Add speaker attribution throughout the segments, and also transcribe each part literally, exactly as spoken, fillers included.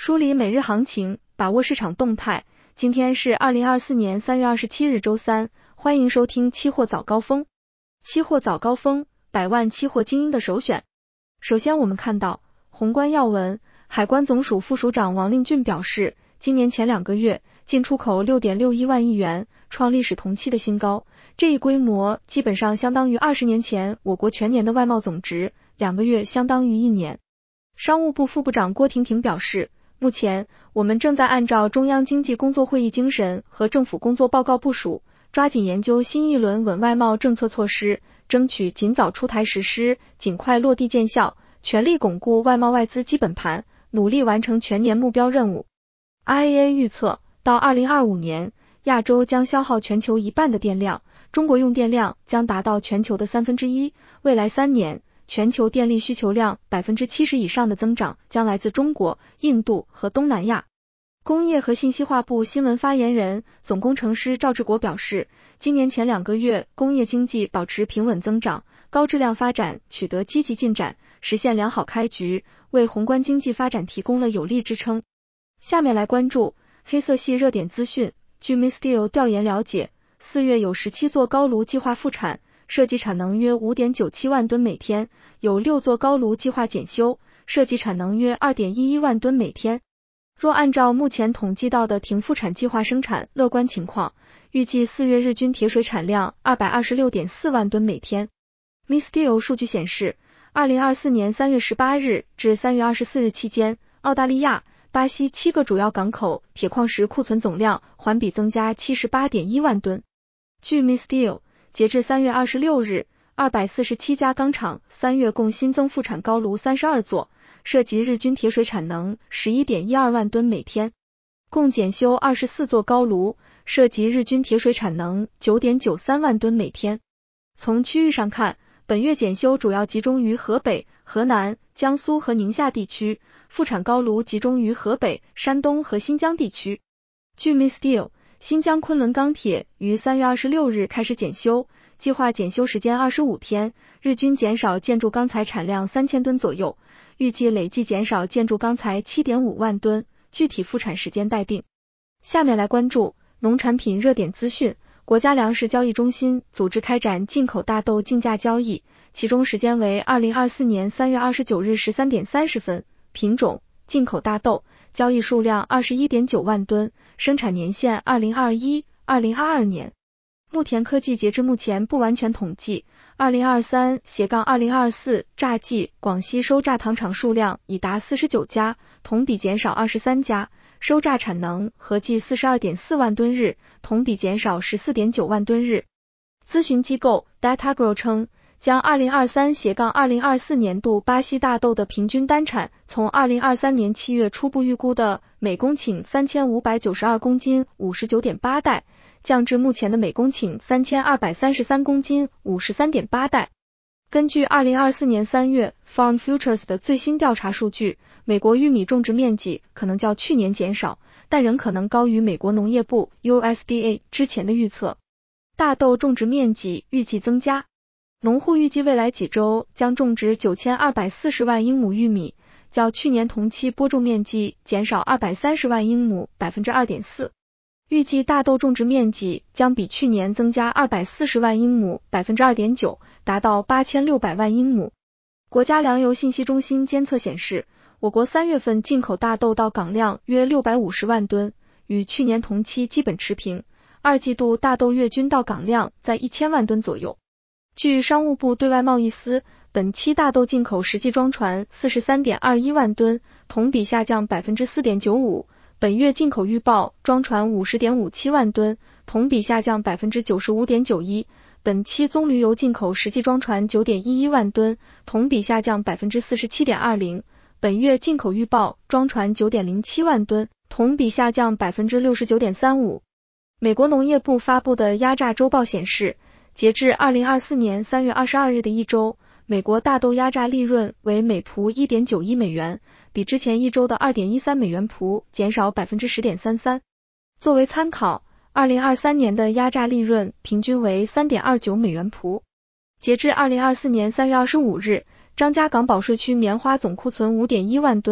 Speaker 1: 梳理每日行情，把握市场动态。今天是二零二四年三月二十七日周三，欢迎收听期货早高峰。期货早高峰，百万期货精英的首选。首先我们看到宏观要闻，海关总署副署长王令俊表示，今年前两个月进出口 六点六一万亿元，创历史同期的新高，这一规模基本上相当于二十年前我国全年的外贸总值，两个月相当于一年。商务部副部长郭婷婷表示，目前我们正在按照中央经济工作会议精神和政府工作报告部署，抓紧研究新一轮稳外贸政策措施，争取尽早出台实施，尽快落地见效，全力巩固外贸外资基本盘，努力完成全年目标任务。I E A 预测，到二零二五年，亚洲将消耗全球一半的电量，中国用电量将达到全球的三分之一，未来三年全球电力需求量 百分之七十 以上的增长将来自中国、印度和东南亚。工业和信息化部新闻发言人、总工程师赵志国表示，今年前两个月工业经济保持平稳增长，高质量发展取得积极进展，实现良好开局，为宏观经济发展提供了有力支撑。下面来关注黑色系热点资讯。据 Misteel 调研了解，四月有十七座高炉计划复产，涉及产能约 五点九七万吨每天，有六座高炉计划检修，涉及产能约 二点一一万吨每天。若按照目前统计到的停复产计划生产乐观情况，预计四月日均铁水产量 二百二十六点四万吨每天。Misteel 数据显示，二零二四年三月十八日至三月二十四日期间，澳大利亚、巴西七个主要港口铁矿石库存总量环比增加 七十八点一万吨。据 Misteel，截至三月二十六日，二百四十七家钢厂三月共新增复产高炉三十二座，涉及日均铁水产能 十一点一二万吨每天，共检修二十四座高炉，涉及日均铁水产能 九点九三万吨每天。从区域上看，本月检修主要集中于河北、河南、江苏和宁夏地区，复产高炉集中于河北、山东和新疆地区。据 Misteel，新疆昆仑钢铁于三月二十六日开始检修，计划检修时间二十五天，日均减少建筑钢材产量三千吨左右，预计累计减少建筑钢材 七点五万吨，具体复产时间待定。下面来关注农产品热点资讯。国家粮食交易中心组织开展进口大豆竞价交易，其中时间为二零二四年三月二十九日十三点三十分，品种进口大豆，交易数量 二十一点九万吨，生产年限二零二一、二零二二年。牧田科技截至目前不完全统计， 二零二三 二零二四 榨季广西收榨糖厂数量已达四十九家，同比减少二十三家，收榨产能合计 四十二点四万吨日，同比减少 十四点九万吨日。咨询机构 Datagro 称，将二零二三 二零二四 年度巴西大豆的平均单产从二零二三年七月初步预估的每公顷三千五百九十二公斤 五十九点八 袋，降至目前的每公顷三千二百三十三公斤 五十三点八 袋。根据二零二四年三月 Farm Futures 的最新调查数据，美国玉米种植面积可能较去年减少，但仍可能高于美国农业部 U S D A 之前的预测。大豆种植面积预计增加，农户预计未来几周将种植九千二百四十万英亩玉米，较去年同期播种面积减少二百三十万英亩 百分之二点四。预计大豆种植面积将比去年增加二百四十万英亩 百分之二点九， 达到八千六百万英亩。国家粮油信息中心监测显示，我国三月份进口大豆到港量约六百五十万吨，与去年同期基本持平，二季度大豆月均到港量在一千万吨左右。据商务部对外贸易司，本期大豆进口实际装船 四十三点二一万吨，同比下降 百分之四点九五。本月进口预报装船 五十点五七万吨，同比下降 百分之九十五点九一。本期棕榈油进口实际装船 九点一一万吨，同比下降 百分之四十七点二零。本月进口预报装船 九点零七万吨，同比下降 百分之六十九点三五。美国农业部发布的压榨周报显示，截至二零二四年三月二十二日的一周，美国大豆压榨利润为每蒲 一点九一美元，比之前一周的 二点一三美元蒲减少 百分之十点三三。作为参考，二零二三年的压榨利润平均为 三点二九美元蒲。截至二零二四年三月二十五日，张家港保税区棉花总库存 五点一万吨，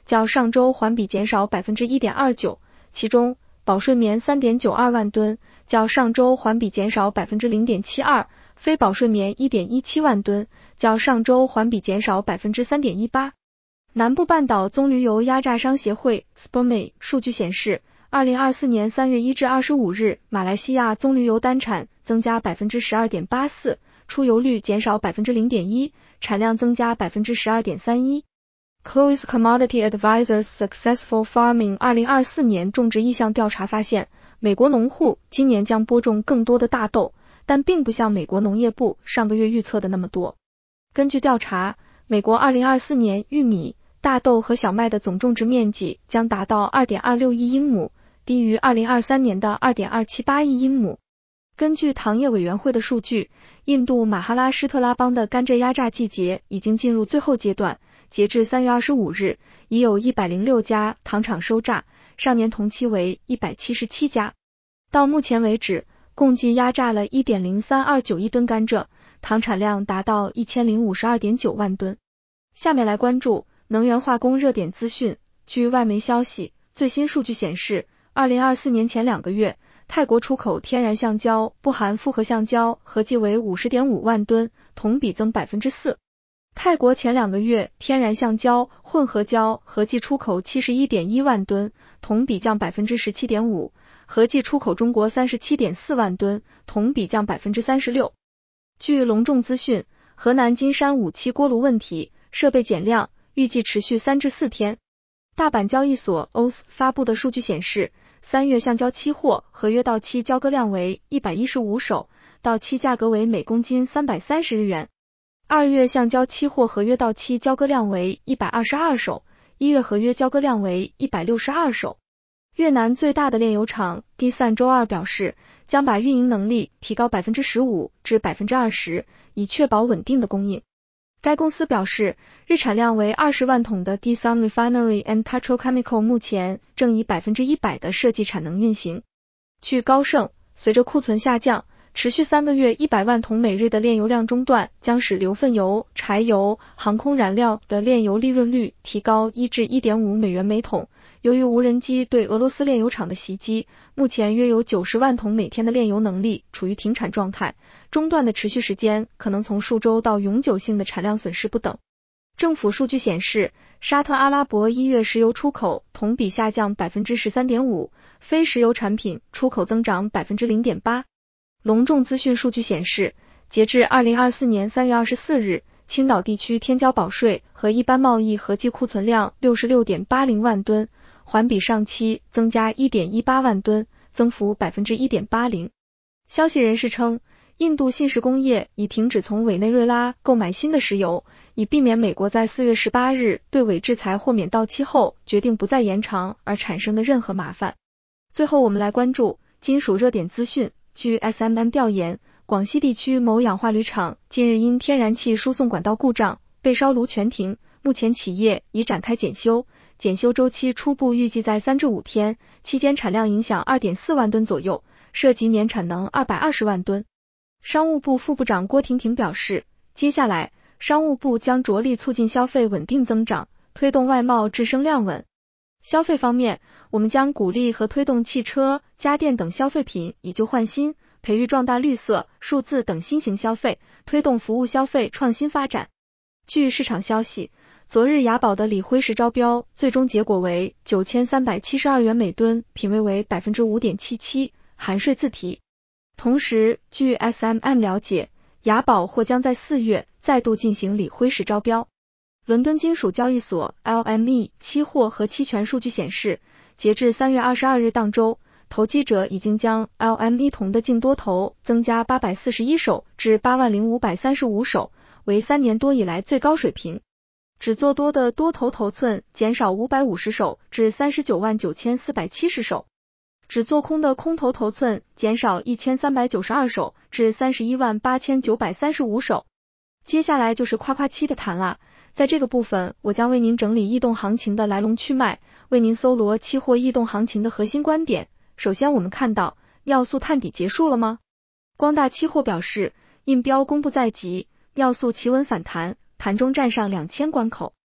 Speaker 1: 较上周环比减少 百分之一点二九， 其中保睡眠 三点九二万吨，较上周环比减少 百分之零点七二， 非保睡眠 一点一七万吨，较上周环比减少 百分之三点一八。南部半岛棕榈油压榨商协会 S P O M E 数据显示，二零二四年三月一至二十五日，马来西亚棕榈油单产增加 百分之十二点八四， 出油率减少 百分之零点一， 产量增加 百分之十二点三一。Clovis Commodity Advisors Successful Farming 二零二四年种植意向调查发现，美国农户今年将播种更多的大豆，但并不像美国农业部上个月预测的那么多。根据调查，美国二零二四年玉米、大豆和小麦的总种植面积将达到 二点二六亿英亩，低于二零二三年的 二点二七八亿英亩。根据糖业委员会的数据，印度马哈拉施特拉邦的甘蔗压榨季节已经进入最后阶段，截至三月二十五日，已有一百零六家糖厂收榨，上年同期为一百七十七家。到目前为止，共计压榨了 一点零三二九亿吨甘蔗，糖产量达到 一千零五十二点九万吨。下面来关注能源化工热点资讯。据外媒消息，最新数据显示，二零二四年前两个月，泰国出口天然橡胶不含复合橡胶合计为 五十点五万吨，同比增 百分之四。泰国前两个月天然橡胶、混合胶合计出口 七十一点一万吨，同比降 百分之十七点五， 合计出口中国 三十七点四万吨，同比降 百分之三十六。据隆重资讯，河南金山五期锅炉问题设备减量，预计持续三至四天。大阪交易所 O S 发布的数据显示，三月橡胶期货合约到期交割量为一百一十五手，到期价格为每公斤三百三十日元。二月橡胶期货合约到期交割量为一百二十二手，一月合约交割量为一百六十二手。越南最大的炼油厂 Dsan 周二表示，将把运营能力提高 百分之十五 至 百分之二十， 以确保稳定的供应。该公司表示，日产量为二十万桶的 Dsan Refinery and Petrochemical 目前正以 百分之百 的设计产能运行。据高盛，随着库存下降，持续三个月一百万桶每日的炼油量中断，将使硫分油、柴油、航空燃料的炼油利润率提高一至 一点五美元每桶。由于无人机对俄罗斯炼油厂的袭击，目前约有九十万桶每天的炼油能力处于停产状态，中断的持续时间可能从数周到永久性的产量损失不等。政府数据显示，沙特阿拉伯一月石油出口同比下降 百分之十三点五， 非石油产品出口增长 百分之零点八。隆重资讯数据显示，截至二零二四年三月二十四日，青岛地区天骄保税和一般贸易合计库存量 六十六点八零万吨，环比上期增加 一点一八万吨，增幅 百分之一点八零。消息人士称，印度信实工业已停止从委内瑞拉购买新的石油，以避免美国在四月十八日对伪制裁豁免到期后决定不再延长而产生的任何麻烦。最后我们来关注金属热点资讯。据 S M M 调研，广西地区某氧化铝厂近日因天然气输送管道故障被烧炉全停，目前企业已展开检修，检修周期初步预计在三至五天，期间产量影响 二点四万吨左右，涉及年产能二百二十万吨。商务部副部长郭婷婷表示，接下来商务部将着力促进消费稳定增长，推动外贸质升量稳。消费方面，我们将鼓励和推动汽车、家电等消费品以旧换新，培育壮大绿色、数字等新型消费，推动服务消费创新发展。据市场消息，昨日雅宝的锂辉石招标最终结果为九千三百七十二元每吨，品位为 百分之五点七七， 含税自提。同时，据 S M M 了解，雅宝或将在四月再度进行锂辉石招标。伦敦金属交易所 L M E 期货和期权数据显示，截至三月二十二日当周，投机者已经将 L M E 铜的净多头增加八百四十一手至八万零五百三十五手，为三年多以来最高水平。只做多的多头头寸减少五百五十手至三十九万九千四百七十手，只做空的空头头寸减少一千三百九十二手至三十一万八千九百三十五手。接下来就是夸夸期的谈啦，在这个部分我将为您整理异动行情的来龙去脉，为您搜罗期货异动行情的核心观点。首先我们看到，要素探底结束了吗？光大期货表示，印标公布在即，要素企稳反弹，盘中站上两千关口。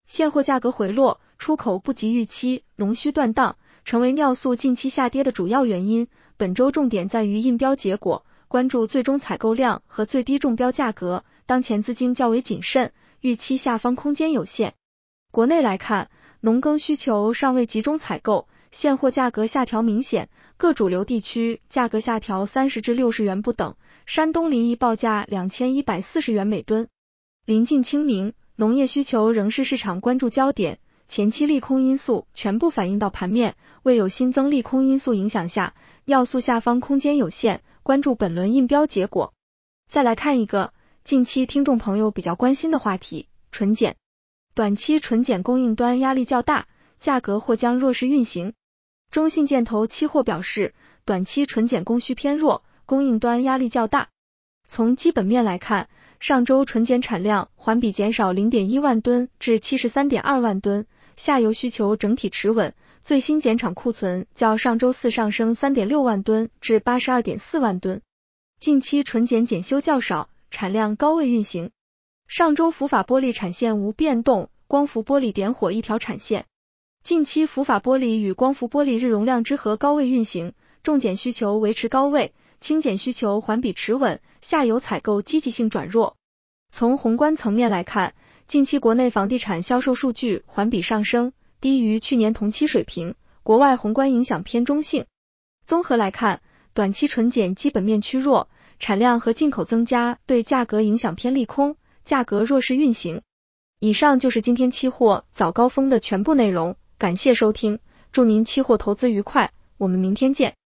Speaker 1: 现货价格回落，出口不及预期，农需断档，成为尿素近期下跌的主要原因。本周重点在于印标结果，关注最终采购量和最低中标价格，当前资金较为谨慎，预期下方空间有限。国内来看，农耕需求尚未集中采购，现货价格下调明显，各主流地区价格下调三十至六十元不等，山东临沂报价两千一百四十元每吨。临近清明，农业需求仍是市场关注焦点，前期利空因素全部反映到盘面，未有新增利空因素影响下，要素下方空间有限，关注本轮印标结果。再来看一个近期听众朋友比较关心的话题，纯碱。短期纯碱供应端压力较大，价格或将弱势运行。中信建投期货表示，短期纯碱供需偏弱，供应端压力较大。从基本面来看，上周纯碱产量环比减少 零点一万吨至 七十三点二万吨，下游需求整体持稳，最新减产库存较上周四上升 三点六万吨至 八十二点四万吨。近期纯碱检修较少，产量高位运行。上周浮法玻璃产线无变动，光伏玻璃点火一条产线。近期浮法玻璃与光伏玻璃日容量之和高位运行，重碱需求维持高位，轻碱需求环比持稳，下游采购积极性转弱。从宏观层面来看，近期国内房地产销售数据环比上升，低于去年同期水平，国外宏观影响偏中性。综合来看，短期纯碱基本面趋弱，产量和进口增加对价格影响偏利空，价格弱势运行。以上就是今天期货早高峰的全部内容，感谢收听，祝您期货投资愉快，我们明天见。